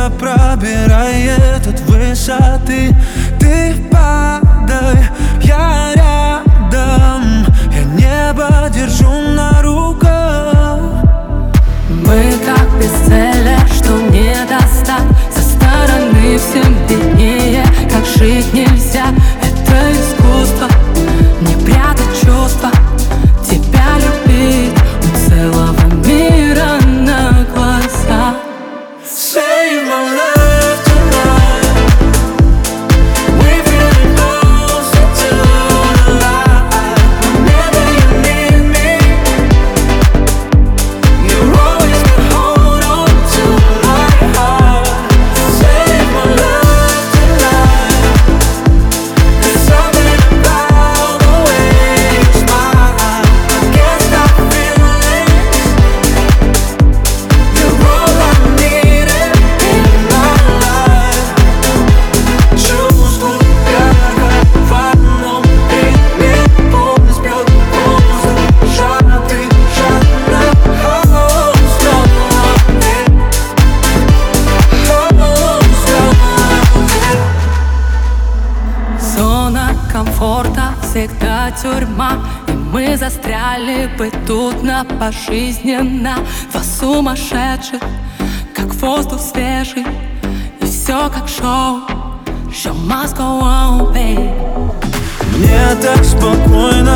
тебя пробирает от высоты. Ты падай, я рядом, я небо держу на руках. Мы как бестселлер, что не достать. Со стороны всем виднее, как жить нельзя. Это искусство, не прятать чувства. Тебя любить у целого мира на глаза. Save my love tonight. We feeling closer to the light. Whenever you need me, you always can hold on to my heart. Save my love tonight. There's something about the way you smile. I can't stop feeling. You're all I need in my life. Чувствую, как в одном ритме пульс бьет воздух, жадный, жадно, Зона комфорта всегда тюрьма, и мы застряли бы тут на пожизненно. Два сумасшедших, как воздух свежий, и все как шоу. Show must go on, babe. Мне так спокойно